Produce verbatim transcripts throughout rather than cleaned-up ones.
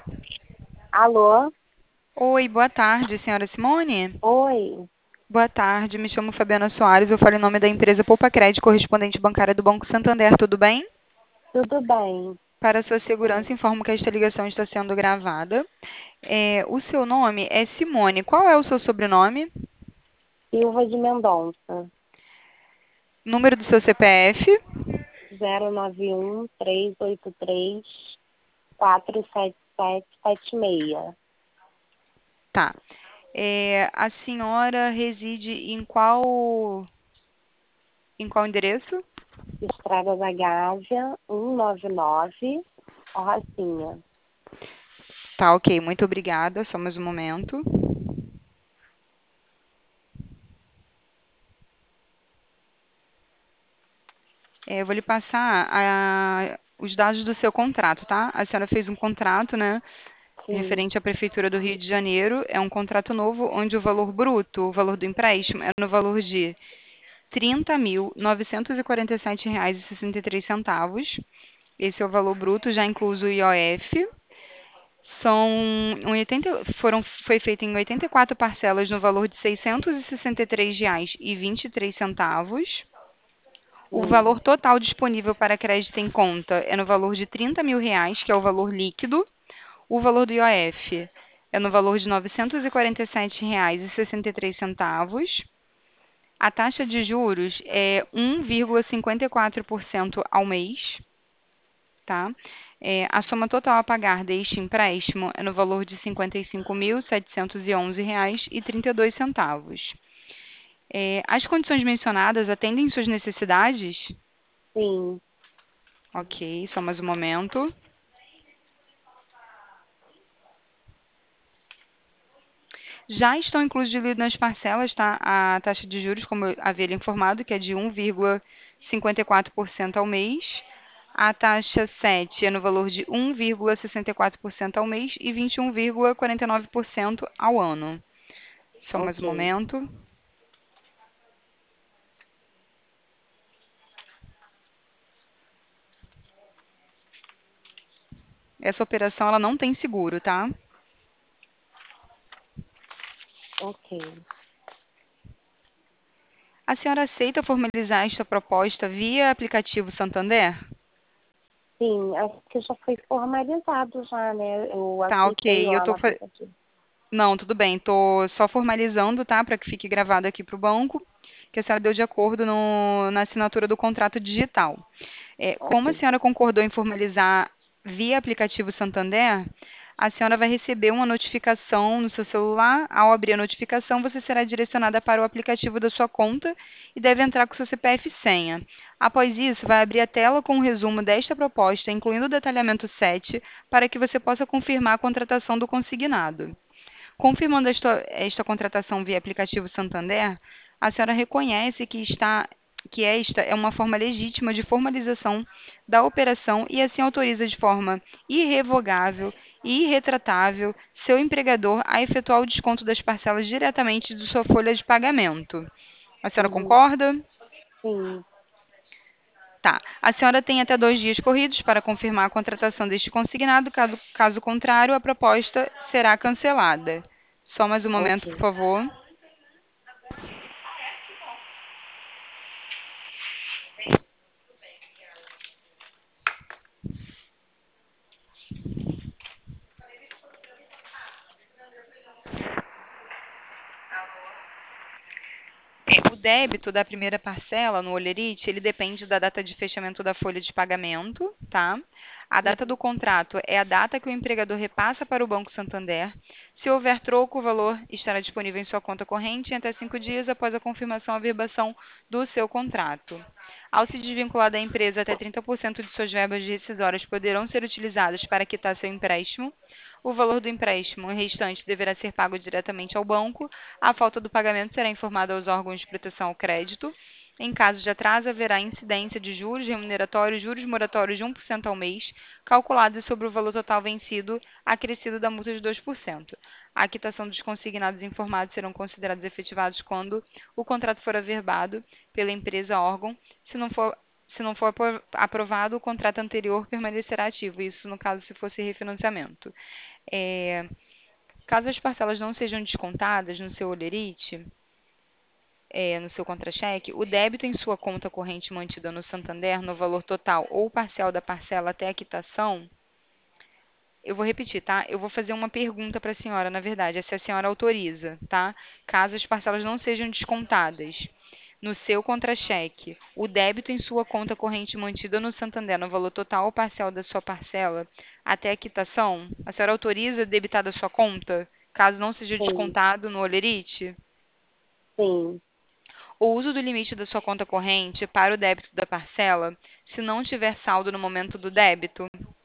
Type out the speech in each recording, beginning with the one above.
Alô? Oi, boa tarde, senhora Simone. Oi, Boa tarde, me chamo Fabiana Soares, eu falo em nome da empresa Poupa Crédito, correspondente bancária do Banco Santander, tudo bem? tudo bem? Para sua segurança, informo que esta ligação está sendo gravada. É, o seu nome é Simone, qual é o seu sobrenome? Silva de Mendonça, Número do seu C P F? zero nove um, três oito três, quatro sete sete sete seis. Tá. É, a senhora reside em qual, em qual endereço? Estrada da Gávea, cento e noventa e nove, Rocinha. Tá, ok, muito obrigada, só mais um momento. É, eu vou lhe passar a- os dados do seu contrato, tá? A senhora fez um contrato, né, Sim, referente à Prefeitura do Rio de Janeiro. É um contrato novo, onde o valor bruto, o valor do empréstimo, é no valor de trinta mil novecentos e quarenta e sete reais e sessenta e três centavos. Esse é o valor bruto, já incluso o I O F. São um oitenta, foram, foi feito em oitenta e quatro parcelas no valor de seiscentos e sessenta e três reais e vinte e três centavos. O sim, valor total disponível para crédito em conta é no valor de trinta mil reais, que é o valor líquido. O valor do I O F é no valor de novecentos e quarenta e sete reais e sessenta e três centavos. A taxa de juros é um vírgula cinquenta e quatro por cento ao mês, tá? É, a soma total a pagar deste empréstimo é no valor de cinquenta e cinco mil setecentos e onze reais e trinta e dois centavos. É, as condições mencionadas atendem suas necessidades? sim. Ok, só mais um momento. Já estão incluídos nas parcelas, tá? A taxa de juros, como eu havia lhe informado, que é de um vírgula cinquenta e quatro por cento ao mês. A taxa sete é no valor de um vírgula sessenta e quatro por cento ao mês e vinte e um vírgula quarenta e nove por cento ao ano. Só mais um Ok, momento. Essa operação ela não tem seguro, tá? ok. A senhora aceita formalizar esta proposta via aplicativo Santander? Sim, acho que já foi formalizado já, né? Eu Tá, aceitei ok. Eu lá no tô fa- aplicativo. Não, tudo bem. Tô só formalizando, tá? Para que fique gravado aqui para o banco, que a senhora deu de acordo no- na assinatura do contrato digital. É, como a Ok. senhora concordou em formalizar via aplicativo Santander, a senhora vai receber uma notificação no seu celular. Ao abrir a notificação, você será direcionada para o aplicativo da sua conta e deve entrar com seu C P F e senha. Após isso, vai abrir a tela com um resumo desta proposta, incluindo o detalhamento sete, para que você possa confirmar a contratação do consignado. Confirmando esta, esta contratação via aplicativo Santander, a senhora reconhece que está que esta é uma forma legítima de formalização da operação e assim autoriza de forma irrevogável e irretratável seu empregador a efetuar o desconto das parcelas diretamente de sua folha de pagamento. A senhora Uhum. concorda? Sim, Tá. A senhora tem até dois dias corridos para confirmar a contratação deste consignado, caso, caso contrário, a proposta será cancelada. Só mais um momento, por ok. favor. É, o débito da primeira parcela no Olerite, ele depende da data de fechamento da folha de pagamento, tá? A data do contrato é a data que o empregador repassa para o Banco Santander. Se houver troco, o valor estará disponível em sua conta corrente em até cinco dias após a confirmação ou averbação do seu contrato. Ao se desvincular da empresa, até trinta por cento de suas verbas rescisórias poderão ser utilizadas para quitar seu empréstimo. O valor do empréstimo restante deverá ser pago diretamente ao banco. A falta do pagamento será informada aos órgãos de proteção ao crédito. Em caso de atraso, haverá incidência de juros remuneratórios, juros moratórios de um por cento ao mês, calculados sobre o valor total vencido, acrescido da multa de dois por cento. A quitação dos consignados informados serão considerados efetivados quando o contrato for averbado pela empresa órgão. Se não for, se não for apro- aprovado, o contrato anterior permanecerá ativo, isso no caso se fosse refinanciamento. É, caso as parcelas não sejam descontadas no seu holerite, é, no seu contra-cheque, o débito em sua conta corrente mantida no Santander, no valor total ou parcial da parcela até a quitação, eu vou repetir, tá? Eu vou fazer uma pergunta para a senhora, na verdade, é se a senhora autoriza, tá? Caso as parcelas não sejam descontadas no seu contra-cheque, o débito em sua conta corrente mantida no Santander, no valor total ou parcial da sua parcela até a quitação, a senhora autoriza debitar da sua conta, caso não seja Sim, descontado no holerite? sim, O uso do limite da sua conta corrente para o débito da parcela, se não tiver saldo no momento do débito.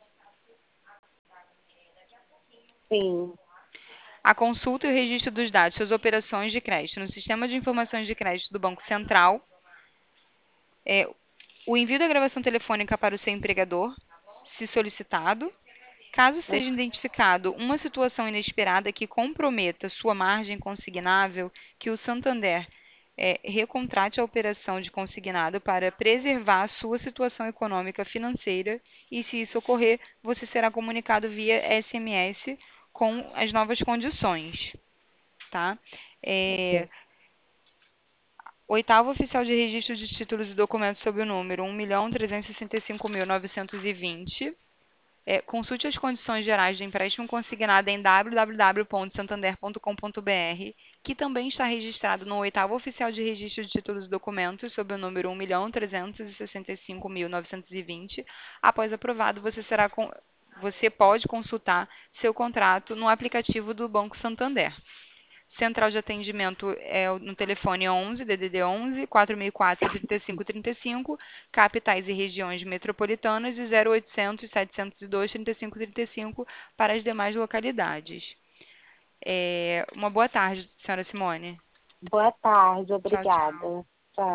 sim, A consulta e o registro dos dados de suas operações de crédito no Sistema de Informações de Crédito do Banco Central. É, o envio da gravação telefônica para o seu empregador, se solicitado. Caso hum, seja identificado uma situação inesperada que comprometa sua margem consignável, que o Santander é, recontrate a operação de consignado para preservar a sua situação econômica financeira e, se isso ocorrer, você será comunicado via S M S com as novas condições, tá? É, ok, oitavo oficial de registro de títulos e documentos sob o número um milhão trezentos e sessenta e cinco mil novecentos e vinte. É, consulte as condições gerais de empréstimo consignado em w w w ponto santander ponto com ponto b r, que também está registrado no oitavo oficial de registro de títulos e documentos sob o número um milhão trezentos e sessenta e cinco mil novecentos e vinte. Após aprovado, você será con- você pode consultar seu contrato no aplicativo do Banco Santander. Central de atendimento é no telefone onze, D D D onze, quatro mil e quatro, trinta e cinco trinta e cinco, capitais e regiões metropolitanas e zero oitocentos, setecentos e dois, trinta e cinco trinta e cinco para as demais localidades. É, uma boa tarde, senhora Simone. boa tarde, Tchau, tchau. obrigada.